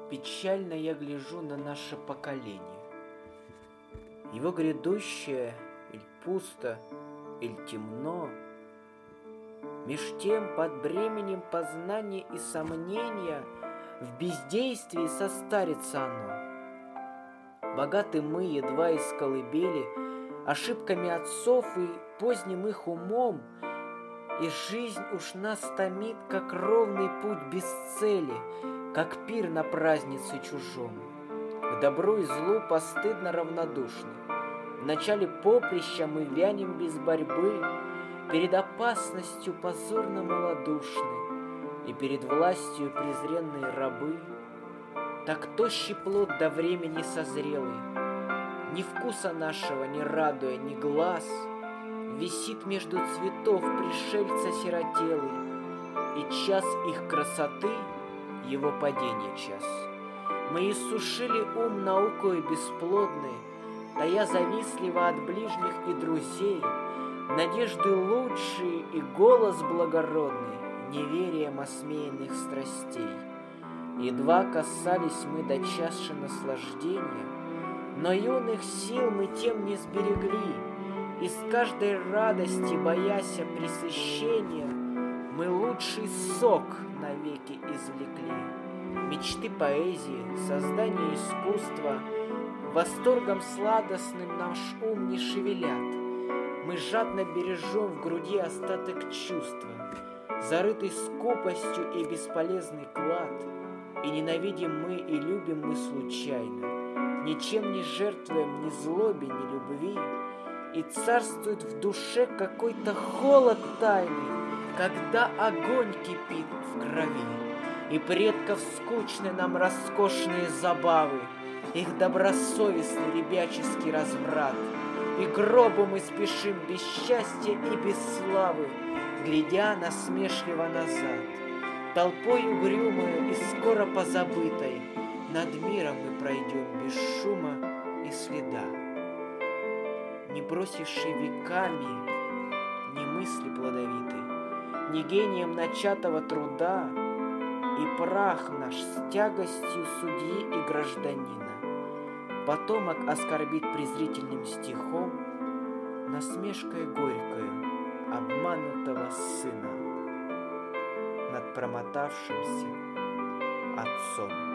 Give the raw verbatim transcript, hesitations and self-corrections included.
печально я гляжу на наше поколение. Его грядущее, иль пусто, иль темно, меж тем под бременем познания и сомнения в бездействии состарится оно. Богаты мы едва из колыбели ошибками отцов и поздним их умом, и жизнь уж нас томит, как ровный путь без цели, как пир на празднице чужом. К добру и злу постыдно равнодушны. В начале поприща мы вянем без борьбы, перед опасностью позорно малодушны, и перед властью презренные рабы. Так тощий плод до времени созрелый, ни вкуса нашего не радуя, ни глаз, висит между цветов пришельца сиротелый, и час их красоты — его падение час. Мы иссушили ум наукой бесплодной, тая завистливо от ближних и друзей, надежды лучшие и голос благородный, неверием осмеянных страстей. Едва касались мы до чаши наслаждения, но юных сил мы тем не сберегли, и с каждой радости, бояся пресыщения, мы лучший сок навеки извлекли. Мечты поэзии, создание искусства восторгом сладостным наш ум не шевелят. Мы жадно бережем в груди остаток чувства, зарытый скупостью и бесполезный клад, и ненавидим мы и любим мы случайно, ничем не жертвуем ни злобе, ни любви, и царствует в душе какой-то холод тайный, когда огонь кипит в крови, и предков скучны нам роскошные забавы, их добросовестный ребяческий разврат, и гробу мы спешим без счастья и без славы, глядя насмешливо назад. Толпой угрюмою и скоро позабытой над миром мы пройдем без шума и следа. Не бросивший веками ни мысли плодовитой, ни гением начатого труда, и прах наш с тягостью судьи и гражданина потомок оскорбит презрительным стихом, насмешкой горькою обманутого сына над промотавшимся отцом.